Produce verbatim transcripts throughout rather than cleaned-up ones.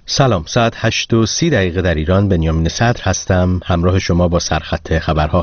سلام، ساعت هشت و سی دقیقه در ایران. بنیامین صدر هستم، همراه شما با سرخط خبرها.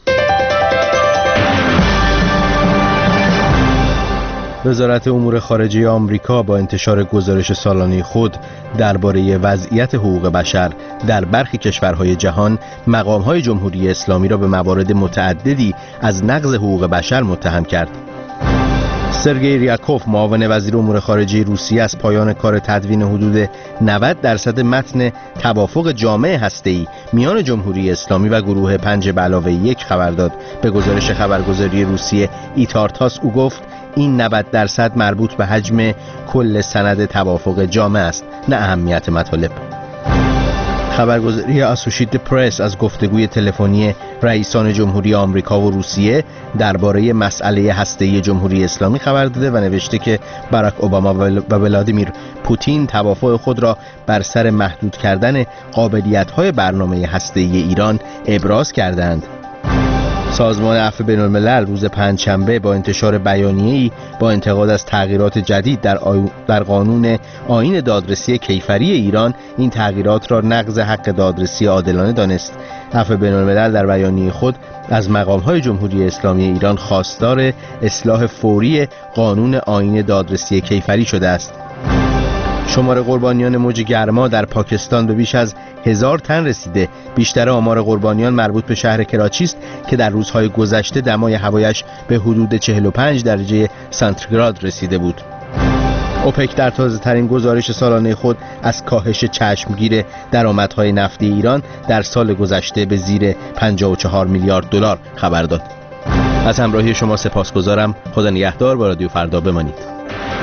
وزارت امور خارجه آمریکا با انتشار گزارش سالانه خود درباره وضعیت حقوق بشر در برخی کشورهای جهان، مقام‌های جمهوری اسلامی را به موارد متعددی از نقض حقوق بشر متهم کرد. سرگئی ریاکوف، معاون وزیر امور خارجه روسیه، از پایان کار تدوین حدود نود درصد متن توافق جامع هسته‌ای میان جمهوری اسلامی و گروه پنج به علاوه یک خبر داد. به گزارش خبرگزاری روسیه ایتارتاس او گفت این نود درصد مربوط به حجم کل سند توافق جامع است، نه اهمیت مطالب. خبرگزاری اسوشییتد پرس از گفتگوی تلفنی رئیسان جمهوری آمریکا و روسیه درباره مسئله هسته‌ای جمهوری اسلامی خبر داده و نوشته که باراک اوباما و ولادیمیر پوتین توافق خود را بر سر محدود کردن قابلیت‌های برنامه هسته‌ای ایران ابراز کردند. سازمان عفو بین‌الملل روز پنجشنبه با انتشار بیانیه‌ای با انتقاد از تغییرات جدید در, آی... در قانون آیین دادرسی کیفری ایران این تغییرات را نقض حق دادرسی عادلانه دانست. عفو بین‌الملل در بیانیه خود از مقام‌های جمهوری اسلامی ایران خواستار اصلاح فوری قانون آیین دادرسی کیفری شده است. شمار قربانیان موج گرما در پاکستان به بیش از هزار تن رسیده. بیشتر آمار قربانیان مربوط به شهر کراچی است که در روزهای گذشته دمای هوایش به حدود چهل و پنج درجه سانتیگراد رسیده بود. اوپک در تازه ترین گزارش سالانه خود از کاهش چشمگیر درآمدهای نفتی ایران در سال گذشته به زیر پنجاه و چهار میلیارد دلار خبر داد. از همراهی شما سپاسگزارم. خدا نگهدار. با رادیو فردا بمانید.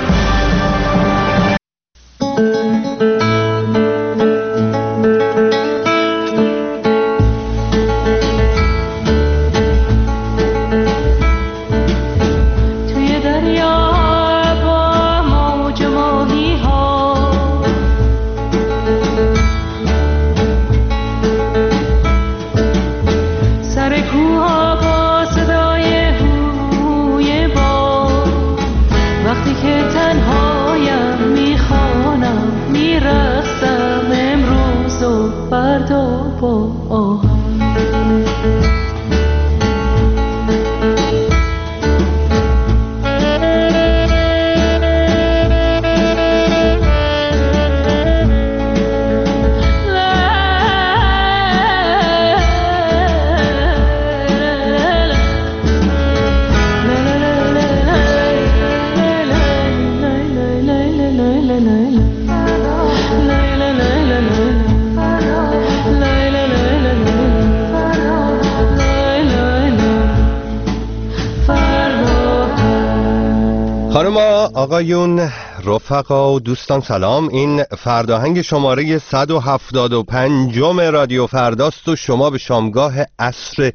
آقایون، رفقا و دوستان سلام. این فرداهنگ شماره صد و هفتاد و پنج رادیو فرداست و شما به شامگاه عصر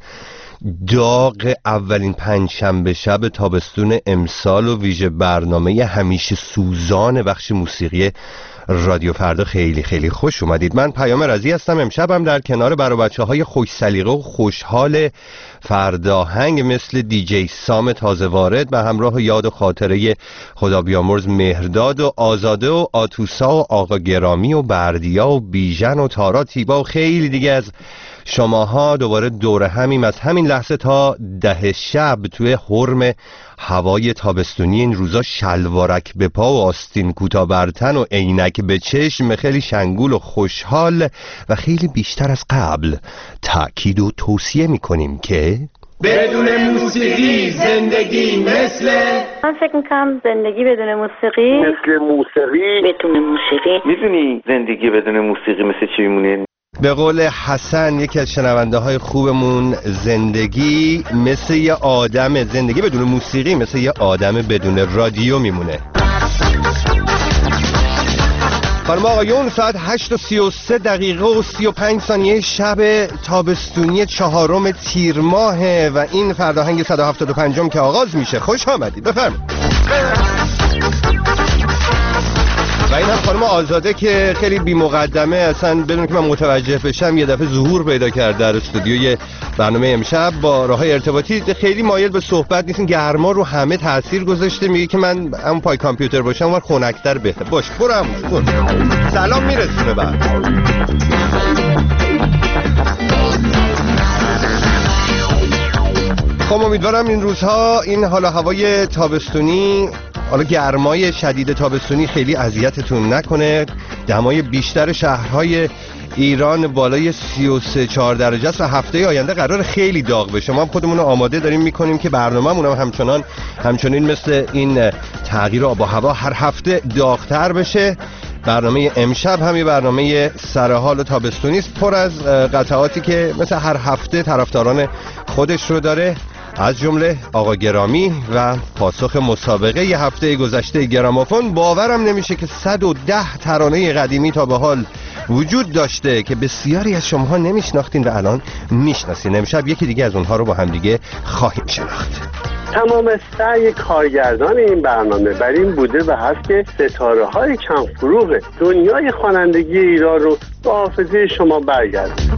داغ اولین پنجشنبه شب تابستون امسال و ویژه برنامه همیشه سوزان بخش موسیقی رادیو فردا خیلی خیلی خوش اومدید. من پیام رضی هستم. امشبم در کنار برای بچه های خوش سلیقه و خوشحال فرداهنگ مثل دی جی سام تازه وارد به همراه یاد و خاطره خدا بیامرز مهرداد و آزاده و آتوسا و آقا گرامی و بردیا و بیژن و تارا تیبا و خیلی دیگه از شماها دوباره دور همیم از همین لحظه تا ده شب توی حرم هوای تابستونی این روزا شلوارک به پا و آستین کوتاه بر تن و عینک به چشم خیلی شنگول و خوشحال و خیلی بیشتر از قبل تأکید و توصیه میکنیم که بدون موسیقی زندگی مثل من فکر میکنم زندگی بدون موسیقی مثل موسیقی بدون موسیقی میدونی زندگی بدون موسیقی مثل چی میمونه؟ به قول حسن یکی از شنونده های خوبمون، زندگی مثل یه آدم، زندگی بدون موسیقی مثل یه آدم بدون رادیو میمونه. خانم آقایون، ساعت هشت و سی و سه دقیقه و سی و پنج ثانیه شب تابستونی چهارم تیر ماهه و این فرداهنگ صد و هفتاد و پنج که آغاز میشه. خوش آمدید، بفرمایید. و این هم خانم آزاده که خیلی بی مقدمه اصلا بدون که من متوجه بشم یه دفعه ظهور پیدا کرد در استودیوی برنامه امشب با راههای ارتباطی. خیلی مایل به صحبت نیستین، گرما رو همه تاثیر گذاشته، میگه که من اون پای کامپیوتر باشم اون خنک‌تر بهتر. باش برم سلام میرسونه بعد. خب امیدوارم این روزها این حالا هوای تابستونی، حالا گرمای شدید تابستونی خیلی اذیتتون نکنه. دمای بیشتر شهرهای ایران بالای سی و سه چهار درجه است و هفته آینده قرار خیلی داغ بشه. ما هم خودمون رو آماده داریم میکنیم که برنامه‌مون هم همچنان همچنین مثل این تغییر آب و هوا هر هفته داغتر بشه. برنامه امشب هم یه برنامه سرحال و تابستونی است، پر از قطعاتی که مثل هر هفته طرفداران خودش رو داره، از جمله آقا گرامی و پاسخ مسابقه ی هفته گذشته گرامافون. باورم نمیشه که صد و ده ترانه قدیمی تا به حال وجود داشته که بسیاری از شماها نمیشناختین و الان میشناسین. امشب یکی دیگه از اونها رو با هم دیگه خواهیم شناخت. تمام سعی کارگردان این برنامه بر این بوده و هست که ستاره های کم فروغ دنیای خوانندگی ایران رو به حافظه شما برگردونه.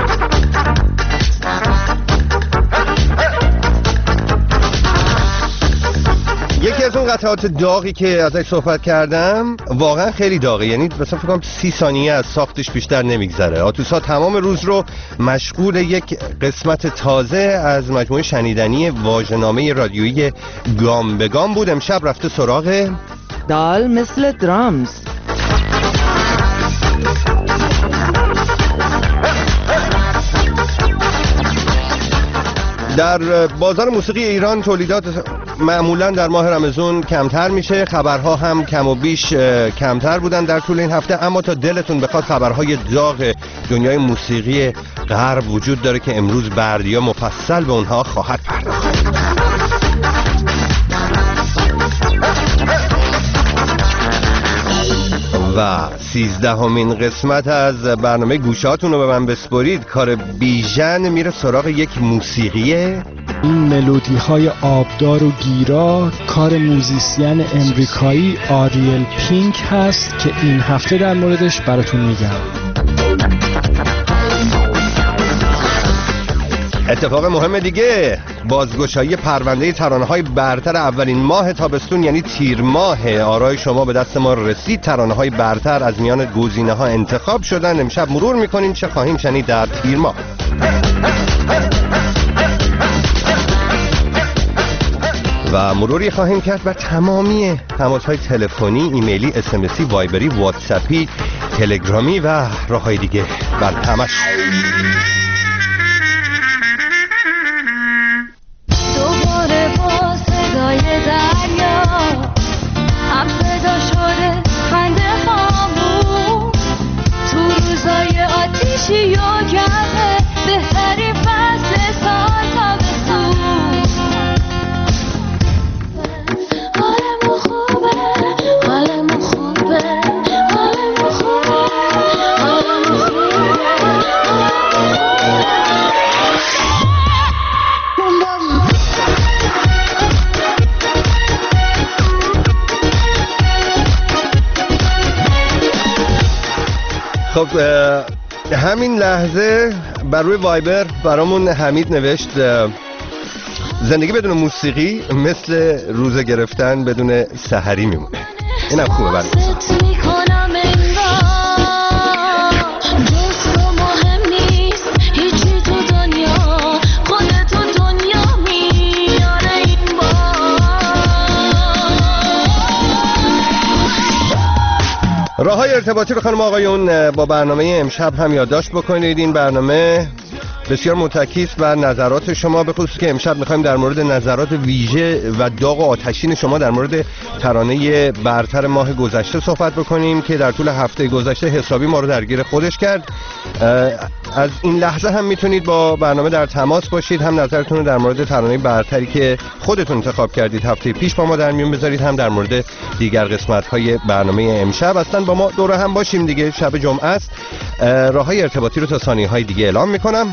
یکی از اون قطعات داغی که ازش صحبت کردم واقعا خیلی داغه، یعنی مثلا فکر کنم سی ثانیه از ساختش بیشتر نمیگذره. آتوسا تمام روز رو مشغول یک قسمت تازه از مجموعه شنیدنی واژه‌نامه رادیویی گام به گام بود. امشب رفته سراغ دال مثل درامز. در بازار موسیقی ایران تولیدات معمولا در ماه رمضان کمتر میشه، خبرها هم کم و بیش کمتر بودن در طول این هفته، اما تا دلتون بخواد خبرهای داغ دنیای موسیقی غرب وجود داره که امروز بردیا مفصل به اونها خواهد پرداخت. و سیزدهمین قسمت از برنامه گوشهاتون رو به من بسپرید، کار بیژن میره سراغ یک موسیقیه. این ملودی های آبدار و گیرا کار موزیسین امریکایی آریل پینک هست که این هفته در موردش براتون میگم. اتفاق مهم دیگه، بازگشایی پرونده ترانه‌های برتر اولین ماه تابستون یعنی تیر ماه. آرای شما به دست ما رسید، ترانه‌های برتر از میان گزینه‌ها انتخاب شدن. امشب مرور می‌کنیم چه خواهیم شنید در تیر ماه. و مروری خواهیم کرد بر تمامی تماس‌های تلفنی، ایمیلی، اس ام اسی، وایبری، واتساپی، تلگرامی و راه‌های دیگه. بله همش. خب همین لحظه بر روی وایبر برامون حمید نوشت زندگی بدون موسیقی مثل روزه گرفتن بدون سحری میمونه. اینم خوبه برای راه‌های ارتباطی رو خانم آقایون با برنامه امشب هم یادداشت بکنید. این برنامه بسیار متکی است بر نظرات شما، به خصوص که امشب می‌خوایم در مورد نظرات ویژه و داغ و آتشین شما در مورد ترانه برتر ماه گذشته صحبت بکنیم که در طول هفته گذشته حسابی ما رو درگیر خودش کرد. از این لحظه هم میتونید با برنامه در تماس باشید، هم نظرتون رو در مورد ترانه برتری که خودتون انتخاب کردید هفته پیش با ما در میون بذارید، هم در مورد دیگر قسمت‌های برنامه امشب. اصلا با ما دور هم باشیم دیگه، شب جمعه است. راه‌های ارتباطی رو تا ثانیه‌های دیگه اعلام می‌کنم.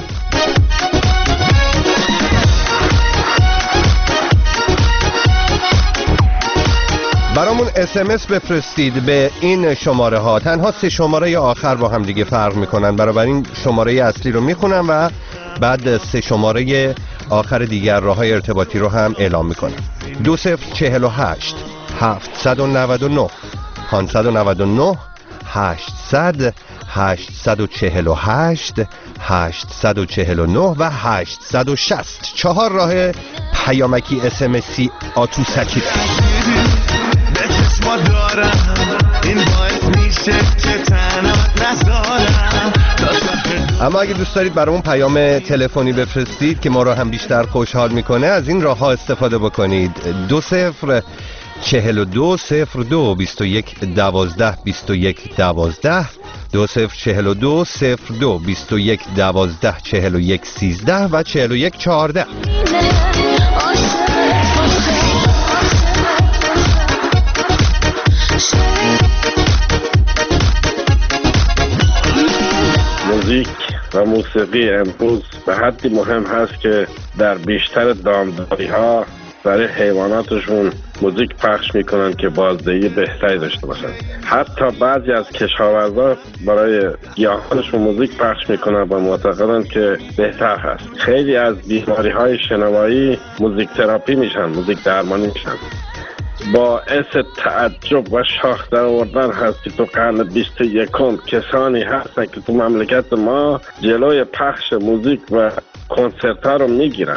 برامون برامون اس ام اس بفرستید به این شماره ها. تنها سه شماره آخر با هم دیگه فرق میکنن، بنابراین شماره اصلی رو میخونم و بعد سه شماره آخر دیگر راههای ارتباطی رو هم اعلام میکنم. دو صفر چهل و هشت هفتصد و نود و نه پانصد و نود و نه هشتصد هشتصد و چهل و هشت هشتصد و چهل و نه و هشتصد و شصت. چهار راه پیامکی اس ام اسی آتوسکی ده. اما اگه دوست دارید برامون پیام تلفنی بفرستید که ما رو هم بیشتر خوشحال میکنه، از این راه ها استفاده بکنید. دو صفر چهل و دو صفر دو بیست و یک دوازده بیست و یک دوازده دو صفر چهل و دو صفر دو بیست و یک دوازده چهل و یک سیزده و چهل و یک چهارده. موزیک و موسیقی امروز به حدی مهم هست که در بیشتر دامداری ها برای حیواناتشون موزیک پخش میکنن که بازدهی بهتری داشته باشن. حتی بعضی از کشاورزا برای گیاهانشون موزیک پخش میکنن و معتقدن که بهتر هست. خیلی از بیماری های شنوایی موزیک تراپی میشن، موزیک درمانی میشن. باعث تعجب و شاخ در آوردن هست که تو قرن بیست و یکم کسانی هستن که تو مملکت ما جلوی پخش موزیک و کنسرت ها رو میگیرن.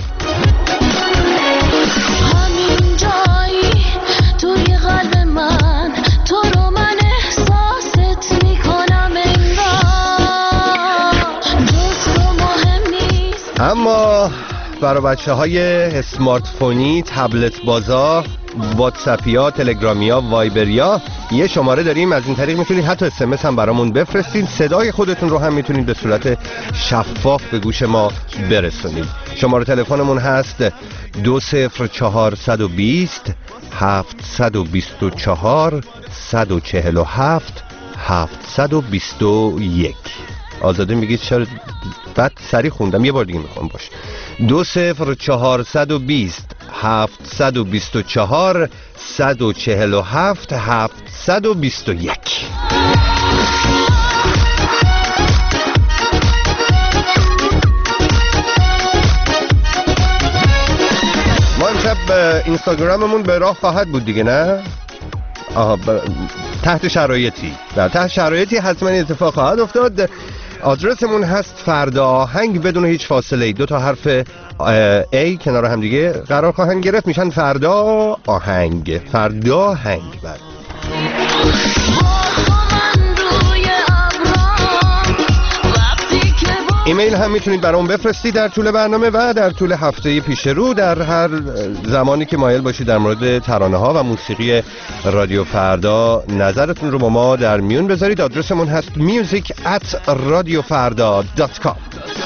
همین جایی توی قلب من، تو رو من احساست میکنم انگار جز تو مهم نیست. اما برای بچه های اسمارتفونی، تبلت بازا، واتساپیا، تلگرامیا، وایبریا یه شماره داریم. از این طریق میتونید حتی اس ام اس هم برامون بفرستید. صدای خودتون رو هم میتونید به صورت شفاف به گوش ما برسونید. شماره تلفنمون هست دو صفر چهارصد و بیست هفتصد و بیست و چهار صد و چهل و هفت هفتصد و بیست و یک. آزاده میگید چرا بعد سریع خوندم، یه بار دیگه میخوام باش. دو صفر چهارصد و بیست هفتصد و بیست و چهار صد و چهل و هفت هفتصد و بیست و یک. ما امشب اینستاگراممون به راه خواهد بود دیگه، نه؟ آها ب... تحت شرایطی در تحت شرایطی حتما اتفاق خواهد افتاد. آدرسمون هست فردا آهنگ بدون هیچ فاصله ای. دو تا حرف ای کنار هم دیگه قرار خواهند گرفت، میشن فردا آهنگ. فردا آهنگ. بعد ایمیل هم میتونید برام بفرستید در طول برنامه و در طول هفته پیش رو، در هر زمانی که مایل باشید در مورد ترانه ها و موسیقی رادیو فردا نظرتون رو با ما در میون بذارید. آدرسمون هست music at radiofarda dot com.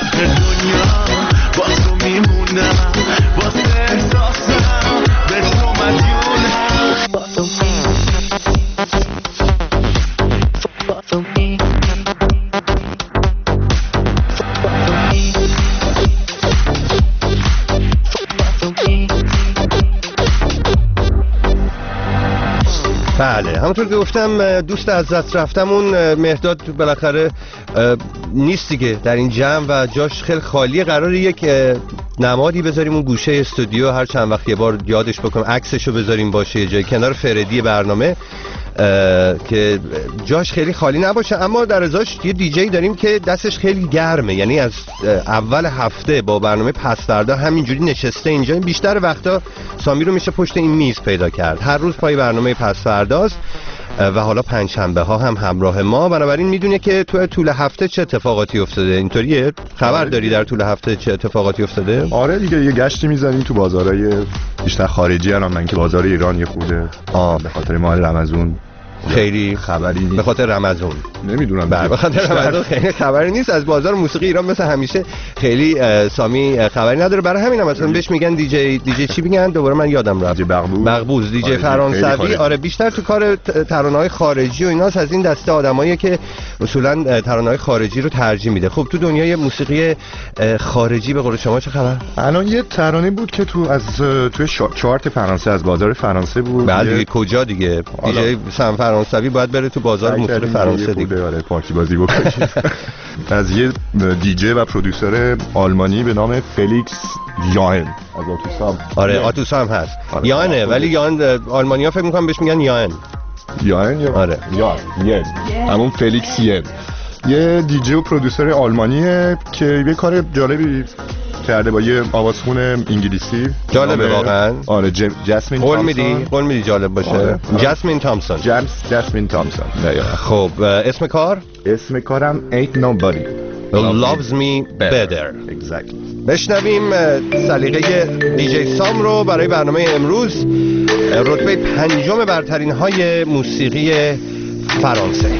بله، همونطور که گفتم دوست از دست رفتمون مهداد بالاخره نیست دیگه در این جمع و جاش خیلی خالیه. قراره یک نمادی بذاریم اون گوشه استودیو، هر چند وقت یه بار یادش بکنم عکسشو بذاریم باشه یه جای کنار فردی برنامه که جاش خیلی خالی نباشه. اما در ازاش یه دیجی داریم که دستش خیلی گرمه، یعنی از اول هفته با برنامه پس فردا همینجوری نشسته اینجا. بیشتر وقتا سامی رو میشه پشت این میز پیدا کرد، هر روز پای برنامه پس فرداست و حالا پنجشنبه ها هم همراه ما. بنابراین میدونه که تو طول هفته چه اتفاقاتی افتاده. اینطوریه؟ خبر داری در طول هفته چه اتفاقاتی افتاده؟ آره دیگه، یه گشتی میزنیم تو بازارهای بیشتر خارجی، الان من که بازار ایران یه خوده به خاطر ماه رمضان خیلی خبری نیست به خاطر رمضان. نمیدونم بله به خاطر رمضان خیلی خبری نیست از بازار موسیقی ایران. مثل همیشه خیلی سامی خبری نداره. برای همین هم مثلا بهش میگن دیجی دیجی چی میگن دوباره من یادم رفت. دیجی بغبوز. بغبوز دیجی فرانسوی. آره بیشتر تو کار ترانه‌های خارجی و ایناست. از این دسته آدمایی که اصولا ترانه‌های خارجی رو ترجیح میده. خب تو دنیای موسیقی خارجی به قول شما چه خبر؟ الان یه ترانه بود که تو از توی چارت فرانسه از بازار فرانسه بود. بعد دیگه کجا دیگه دیجی سن فرانسوی باید بره تو بازار موسیقی فرانسه دیگه. آره پارتی بازی بکنه. از یه دیجی و پرودوسر آلمانی به نام فلیکس یان از آتوسا. آره آتوسا هم هست. آره. یانه ولی یان آلمانی‌ها فکر می‌کنم بهش میگن یان. یان یا آره یان یان همون فلیکس یان. یه دیجی و پرودوسر آلمانیه که یه کار جالبی کرده با یه آوازخون انگلیسی. جالبه واقعا. آره جسمین تامسون. قول میدی قول میدی جالب باشه. آره. جسمین تامسون. جیمز جسمین تامسون. خب اسم کار؟ اسم کارم Ain't Nobody Loves Me Better. Exactly. بشنویم سلیقه دیجی سام رو برای برنامه امروز. رتبه پنجم برترین های موسیقی فرانسه.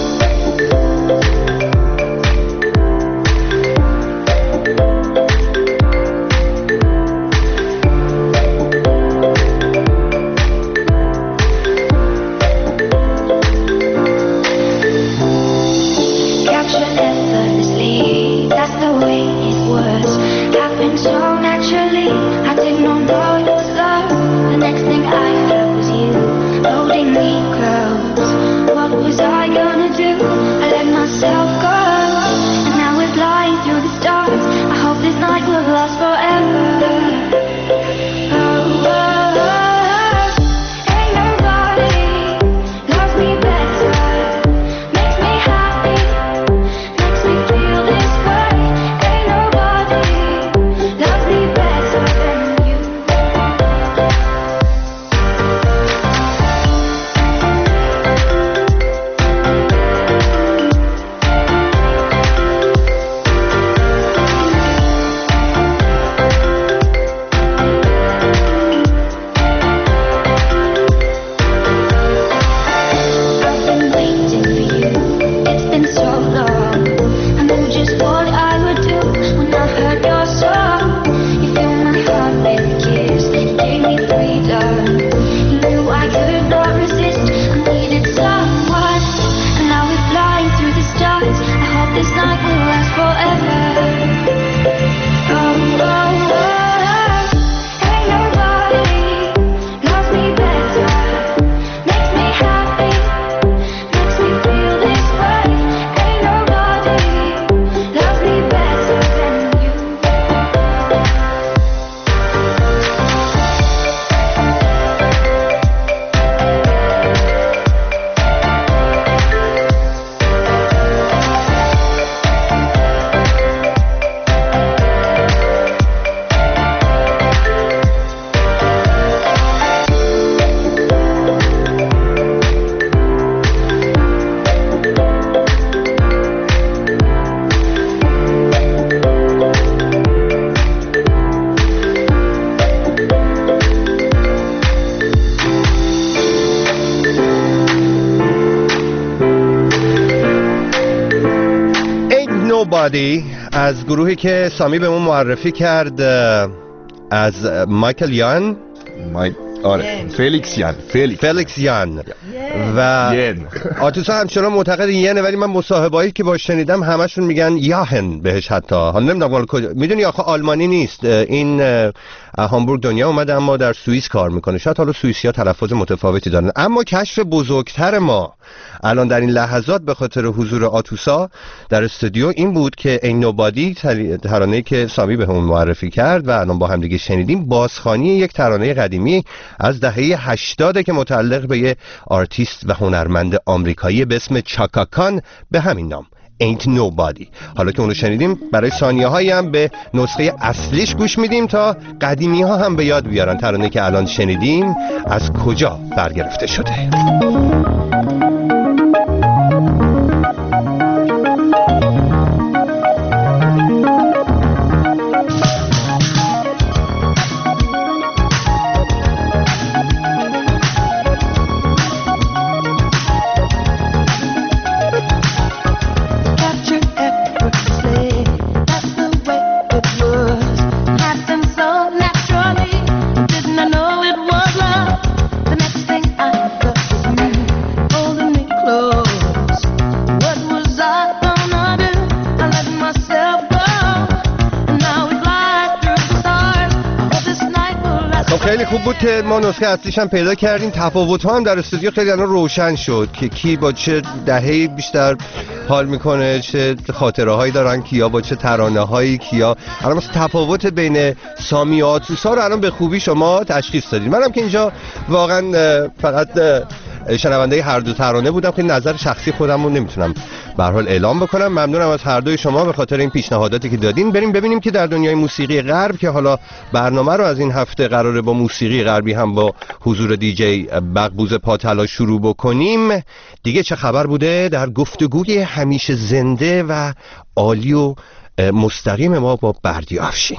از گروهی که سامی به من معرفی کرد از مایکل یان مای... آره فلیکس یان فلیکس فلیکس یان و آتوسا همچنان معتقد ینه ولی من مصاحبه‌ای که باش شنیدم همشون میگن یاهن بهش. حتی حالا نمیدونم کجا میدونی آخه آلمانی نیست این هامبورگ دنیا اومده اما در سوئیس کار میکنه. شاید حالا سوئیسی‌ها تلفظ متفاوتی دارن. اما کشف بزرگتر ما الان در این لحظات به خاطر حضور آتوسا در استودیو این بود که این نوبادی ترانه‌ای که سامی به همون معرفی کرد و الان با هم دیگه شنیدیم بازخوانی یک ترانه قدیمی از دهه هشتاد که متعلق به یک آرتیست و هنرمند آمریکایی به اسم چاکا کان به همین نام Ain't Nobody. حالا که اونو شنیدیم برای ثانیه هایی هم به نسخه اصلیش گوش میدیم تا قدیمی ها هم به یاد بیارن ترانه که الان شنیدیم از کجا برگرفته شده. خیلی خوب بود که ما نسخه اصلیش هم پیدا کردیم. تفاوت ها هم در استودیو خیلی الان روشن شد که کی با چه دهه‌ای بیشتر حال میکنه، چه خاطره هایی دارن، کیا با چه ترانه هایی، کیا الان مثلا تفاوت بین سامی و آتوسا رو الان به خوبی شما تشخیص دادید. منم که اینجا واقعا فقط شنونده هر دو ترانه بودم که نظر شخصی خودم رو نمیتونم به هر حال اعلام بکنم. ممنونم از هر دوی شما به خاطر این پیشنهاداتی که دادین. بریم ببینیم که در دنیای موسیقی غرب که حالا برنامه رو از این هفته قراره با موسیقی غربی هم با حضور دیجی بغبوز پاتلا شروع بکنیم، دیگه چه خبر بوده در گفتگوی همیشه زنده و عالی و مستقیم ما با بردیا افشین.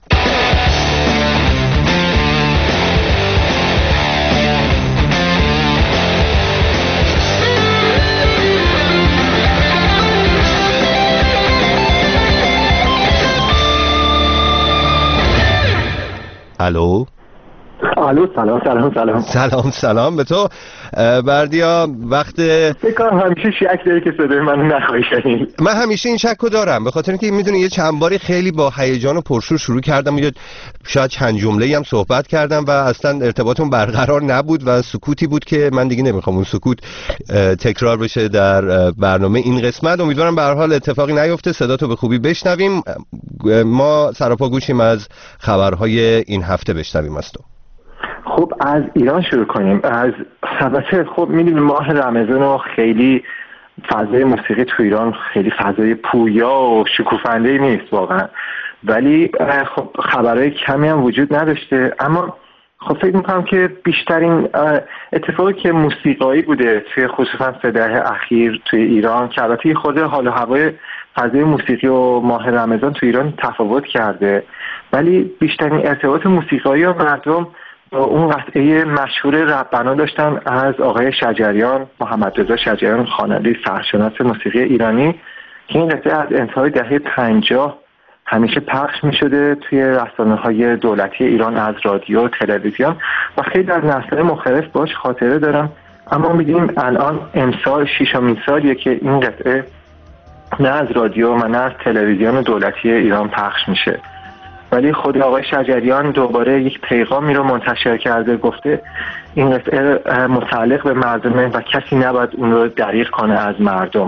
الو الو سلام سلام سلام سلام سلام به تو بردیا. وقت فکر همیشه شک داری که صدای منو نخواهی شنید. من همیشه این شکو دارم به خاطر اینکه میدونی یه چند باری خیلی با هیجان و پرشور شروع کردم، یه شاید چند جمله‌ای هم صحبت کردم و اصلا ارتباطمون برقرار نبود و سکوتی بود که من دیگه نمیخوام اون سکوت تکرار بشه در برنامه این قسمت. امیدوارم به هر حال اتفاقی نیفته، صداتو به خوبی بشنویم. ما سراپا گوشیم از خبرهای این هفته بشنویم از تو. خب از ایران شروع کنیم. از البته خب میدونیم ماه رمضان و خیلی فضای موسیقی تو ایران خیلی فضای پویا و شکوفنده‌ای نیست واقعا، ولی خب خبرهای کمی هم وجود نداشته. اما خب فکر میکنم که بیشترین اتفاقی که موسیقایی بوده توی خصوصا سه دهه اخیر توی ایران که البته خود حال و هوای فضای موسیقی و ماه رمضان تو ایران تفاوت کرده، ولی بیشترین ارتباط موسیقایی و مردم اون قطعه مشهور ربنا داشتن از آقای شجریان، محمد رضا شجریان، خواننده سرشناس موسیقی ایرانی که این قطعه از انتهای دهه پنجاه همیشه پخش می شده توی رسانه‌های دولتی ایران از رادیو و تلویزیون و خیلی در نسل‌های مختلف باش خاطره دارم. اما می‌بینیم الان امسال ششمین سالیه که این قطعه نه از رادیو و نه از تلویزیون دولتی ایران پخش میشه، ولی خود آقای شجریان دوباره یک پیغامی رو منتشر کرده، گفته این قطعه متعلق به مردمه و کسی نباید اون رو دریغ کنه از مردم.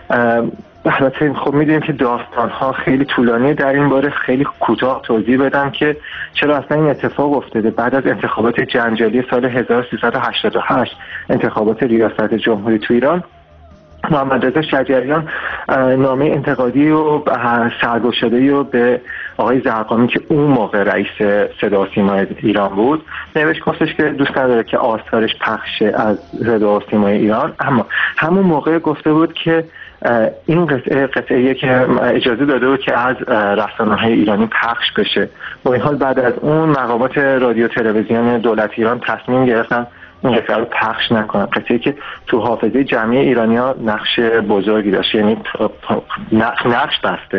البته خب میدونیم که داستان‌ها خیلی طولانیه در این باره. خیلی کوتاه توضیح بدم که چرا اصلا این اتفاق افتاده. بعد از انتخابات جنجالی سال هزار و سیصد و هشتاد و هشت، انتخابات ریاست جمهوری تو ایران، محمد رضا شجریان نامه انتقادی و سرگشاده‌ای رو به آقای زرقامی که اون موقع رئیس صدا و سیمای ایران بود نوشت، گفتش که دوست نداره که آثارش پخش از صدا و سیمای ایران، اما همون موقع گفته بود که این قطعه قطعه‌ای که اجازه داده بود که از رسانه‌های ایرانی پخش بشه. با این حال بعد از اون مقامات رادیو تلویزیون دولت ایران تصمیم گرفتن این قطعه رو پخش نکنن، قطعه‌ای که تو حافظه جمعی ایرانی‌ها نقش بزرگی داشت، یعنی نقش بسته.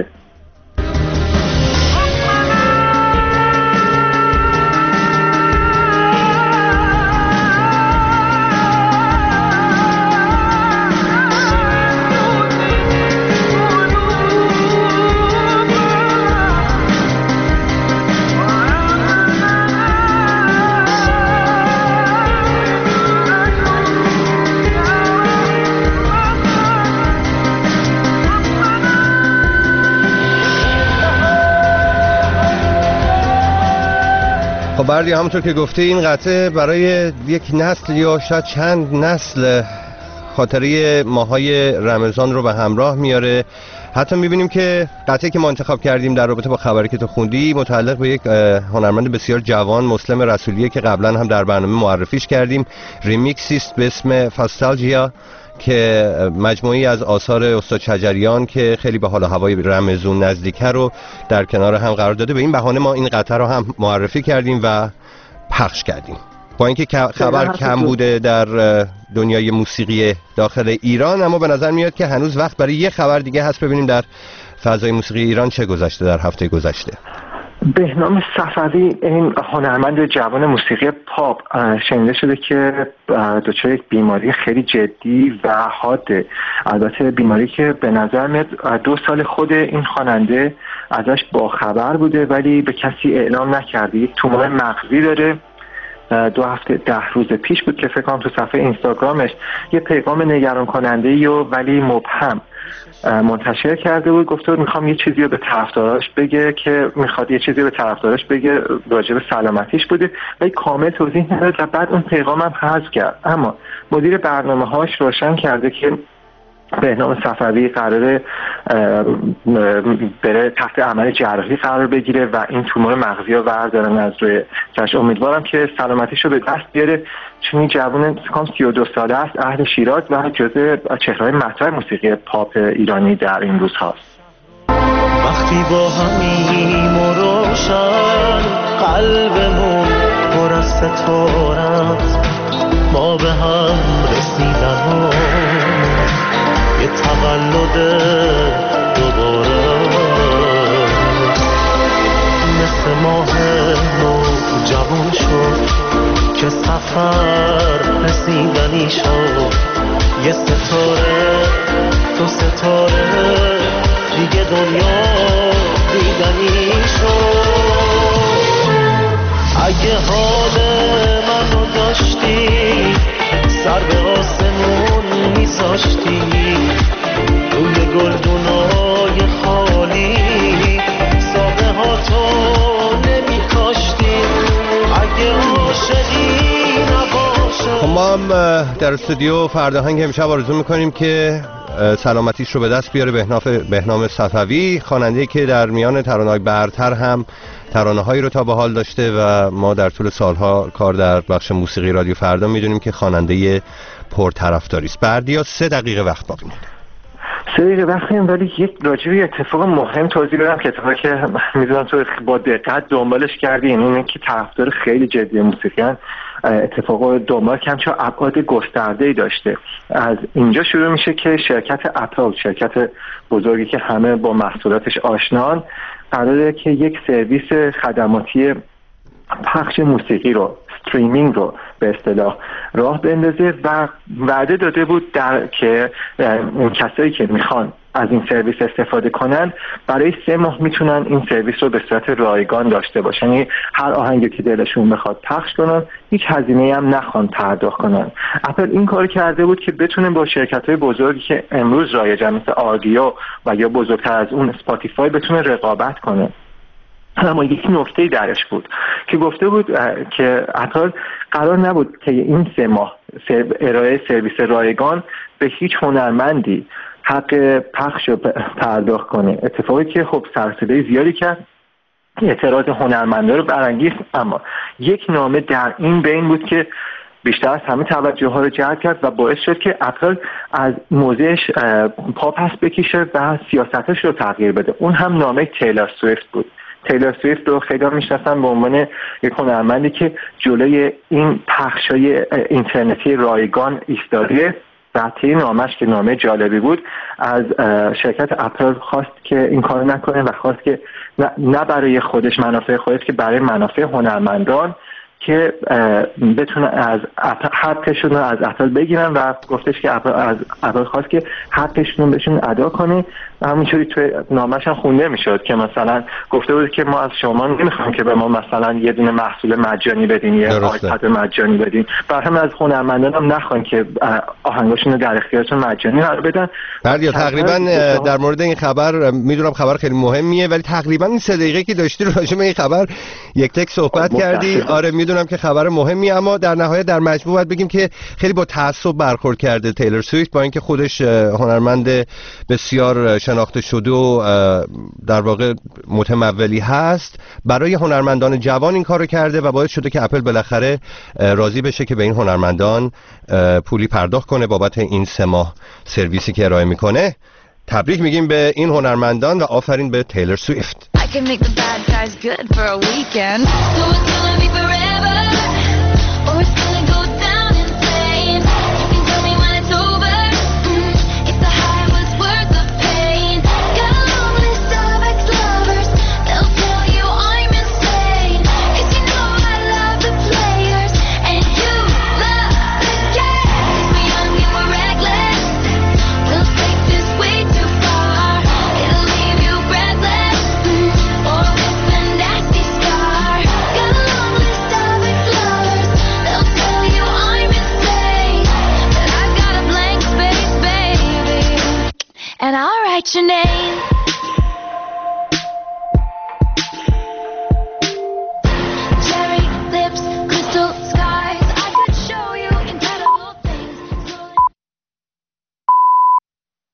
خب بردی همونطور که گفته این قطعه برای یک نسل یا شاید چند نسل خاطره ماهای رمضان رو به همراه میاره. حتی میبینیم که قطعه که ما انتخاب کردیم در رابطه با خبری که تو خوندی متعلق به یک هنرمند بسیار جوان، مسلم رسولیه که قبلا هم در برنامه معرفیش کردیم. ریمیکسیست به اسم فاستالژیا که مجموعی از آثار استاد شجریان که خیلی به حال و هوای رمضان نزدیکه رو در کنار هم قرار داده. به این بهانه ما این قطعه رو هم معرفی کردیم و پخش کردیم. با اینکه خبر کم بوده در دنیای موسیقی داخل ایران، اما به نظر میاد که هنوز وقت برای یه خبر دیگه هست. ببینیم در فضای موسیقی ایران چه گذشته در هفته گذشته. بهنام صفوی، این هنرمند جوان موسیقی پاپ، شنیده شده که دچار یک بیماری خیلی جدی و حاده. البته بیماری که به نظر میاد دو سال خود این خواننده ازش با خبر بوده ولی به کسی اعلام نکرده. یک تومور مغزی داره دو هفته ده روز پیش بود که فکر کنم تو صفحه اینستاگرامش یه پیغام نگران کننده ای و ولی مبهم منتشر کرده بود. گفته بود میخوام یه چیزی رو به طرفداراش بگه که میخواد یه چیزی رو به طرفداراش بگه راجع به سلامتیش بوده ولی کامل توضیح نداد و بعد اون پیغامم حذف کرد. اما مدیر برنامه‌هاش روشن کرده که بهنام صفوی قراره بره تحت عمل جراحی قرار بگیره و این تومور مغزی رو بردارن از روی سرش. امیدوارم که سلامتیش رو به دست بیاره چون این جوان سی و دو ساله است، اهل شیراز و جزو چهره‌های مطرح موسیقی پاپ ایرانی در این روز هاست. وقتی با همیم و روشن قلبمون پر از ستاره‌ست، ما به هم رسیدن یه تولد دوباره مثل ماه نو جوان شد که سفر رسیدنی شد. یه ستاره تو ستاره دیگه دنیا دیدنی شد. اگه حال منو داشتی سر به آسمون میذاشتی، روی گلدونای خالی ساقه ها تو نمی کاشتی. اگه عاشقی نباشه. ما هم در استودیو فرداهنگ امشب آرزو میکنیم که سلامتیش رو به دست بیاره بهنام صفوی، خواننده‌ای که در میان ترانه‌های برتر هم ترانه‌هایی رو تا به حال داشته و ما در طول سالها کار در بخش موسیقی رادیو فردا میدونیم که خواننده پرطرفداری است. بردیا سه دقیقه وقت باقی مونده. سه دقیقه وقت هم ولی یک راجبی اتفاق مهم توضیح بدم که اتفاقی که میدونم تو با دقت دنبالش کردی، اینه که طرفدار خیلی جدی موسیقی هن. اتفاق دنبال کم چون ابعاد گسترده‌ای داشته. از اینجا شروع میشه که شرکت اپل، شرکت بزرگی که همه با محصولاتش آشنان، قراره که یک سرویس خدماتی پخش موسیقی رو، استریمینگ رو به اصطلاح راه بندازه و وعده داده بود در که اون کسایی که میخوان از این سرویس استفاده کنن برای سه ماه میتونن این سرویس رو به صورت رایگان داشته باشن، یعنی هر آهنگی که دلشون بخواد پخش کنن، هیچ هزینه‌ای هم نخوان پرداخت کنن. اپل این کار کرده بود که بتونه با شرکت‌های بزرگی که امروز رایجن مثل آردیو و یا بزرگتر از اون اسپاتیفای بتونه رقابت کنه. اما یک نکته درش بود که گفته بود که اپل قرار نبود که این سه ماه ارائه سرویس رایگان به هیچ هنرمندی حق پخش رو پرداخت کنه، اتفاقی که خب سرصدای زیادی کرد، اعتراض هنرمندا رو برانگیخت. اما یک نامه در این بین بود که بیشتر از همه توجه ها رو جلب کرد و باعث شد که اپل از موضعش پا پس بکشه و سیاستش رو تغییر بده. اون هم نامه تیلور سویفت بود. تیلور سویفت رو خیلی میشناسن به عنوان یک هنرمندی که جلوی این پخشای اینترنتی رایگان ایستاده. و طی نامش که نامه جالبی بود از شرکت اپل خواست که این کار نکنه و خواست که نه برای خودش منافع خودش که برای منافع هنرمندان که بتونه از حقشون رو از اپل بگیرن و گفتش که اپل از اپل خواست که حقشون رو بهشون ادا کنه و همینجوری توی نامش هم خونده میشد که مثلا گفته بود که ما از شما نمیخوایم که به ما مثلا یه دونه محصول مجانی بدین، یه آیپد مجانی بدین، برای هم از هنرمندان هم نخواین که آهنگاشون رو در اختیارشون مجانی قرار بدن. بردیا تقریبا در مورد این خبر میدونم خبر خیلی مهمیه ولی تقریبا این سه دقیقه که داشتی راجع به این خبر یک تک صحبت کردی. آره میدونم که خبر مهمی، اما در نهایت در مجموع باید بگیم که خیلی با تعصب برخورد کرده تیلور سویفت، با اینکه خودش هنرمند بسیار شناخته شده و در واقع متمولی هست، برای هنرمندان جوان این کارو کرده و باعث شده که اپل بالاخره راضی بشه که به این هنرمندان پولی پرداخت کنه بابت این سه ماه سرویسی که ارائه میکنه. تبریک میگیم به این هنرمندان و آفرین به تیلور سویفت. I can make the bad guys good for a weekend. So it's gonna be forever, or it's gonna go down insane. You can tell me when it's over, mm, if the high was worth the pain. Got a long list of ex-lovers, they'll tell you I'm insane. 'Cause you know I love the players, and you love the game. 'Cause we're young and we're reckless, we'll take this way too far. It'll leave you breathless, mm, or with a nasty scar. Got a long list of ex-lovers, and I'll write your name